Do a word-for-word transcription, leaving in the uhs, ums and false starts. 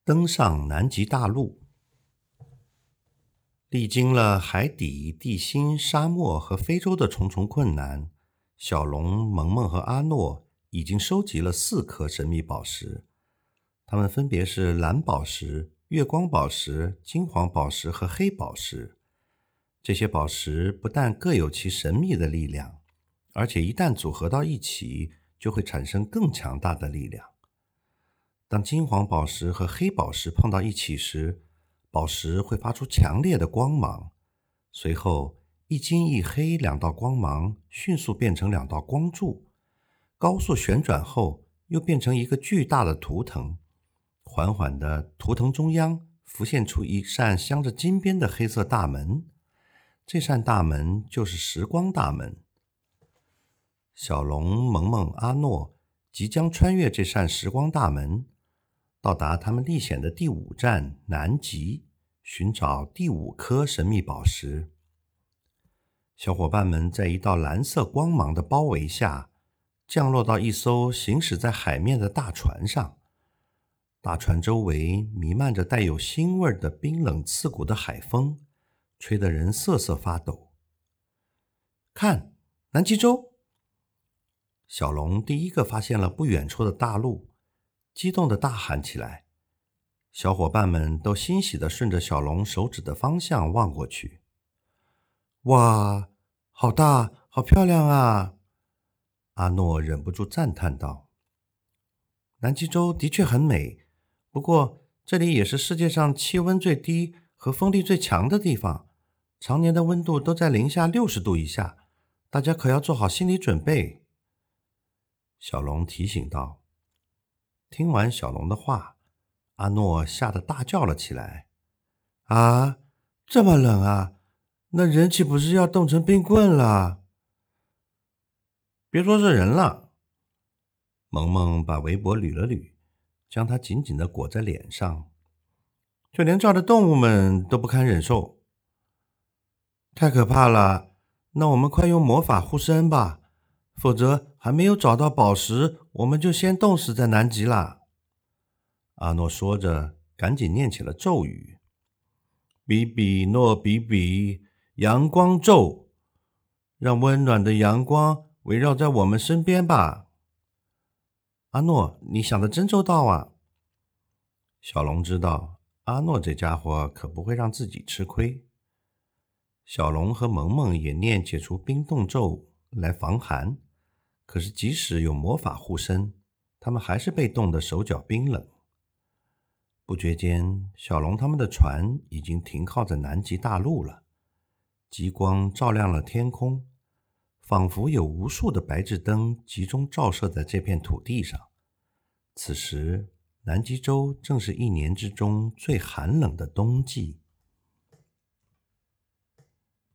登上南极大陆。历经了海底、地心、沙漠和非洲的重重困难，小龙、萌萌和阿诺已经收集了四颗神秘宝石，它们分别是蓝宝石、月光宝石、金黄宝石和黑宝石。这些宝石不但各有其神秘的力量，而且一旦组合到一起，就会产生更强大的力量。当金黄宝石和黑宝石碰到一起时，宝石会发出强烈的光芒，随后一金一黑两道光芒迅速变成两道光柱，高速旋转后又变成一个巨大的图腾，缓缓的图腾中央浮现出一扇镶着金边的黑色大门，这扇大门就是时光大门。小龙、萌萌、阿诺即将穿越这扇时光大门，到达他们历险的第五站南极，寻找第五颗神秘宝石。小伙伴们在一道蓝色光芒的包围下，降落到一艘行驶在海面的大船上。大船周围弥漫着带有腥味的冰冷刺骨的海风，吹得人瑟瑟发抖。看，南极洲！小龙第一个发现了不远处的大陆，激动地大喊起来。小伙伴们都欣喜地顺着小龙手指的方向望过去。哇，好大，好漂亮啊！阿诺忍不住赞叹道。南极洲的确很美，不过这里也是世界上气温最低和风力最强的地方，常年的温度都在零下六十度以下，大家可要做好心理准备。小龙提醒道。听完小龙的话，阿诺吓得大叫了起来。啊，这么冷啊，那人岂不是要冻成冰棍了？别说是人了。萌萌把围脖捋了捋，将它紧紧地裹在脸上。就连这儿的动物们都不堪忍受。太可怕了，那我们快用魔法护身吧，否则还没有找到宝石，我们就先冻死在南极啦。阿诺说着，赶紧念起了咒语。比比诺比比，阳光咒，让温暖的阳光围绕在我们身边吧。阿诺，你想的真周到啊。小龙知道，阿诺这家伙可不会让自己吃亏。小龙和萌萌也念解除冰冻咒来防寒，可是即使有魔法护身，他们还是被冻得手脚冰冷。不觉间，小龙他们的船已经停靠在南极大陆了，极光照亮了天空，仿佛有无数的白炽灯集中照射在这片土地上。此时，南极洲正是一年之中最寒冷的冬季。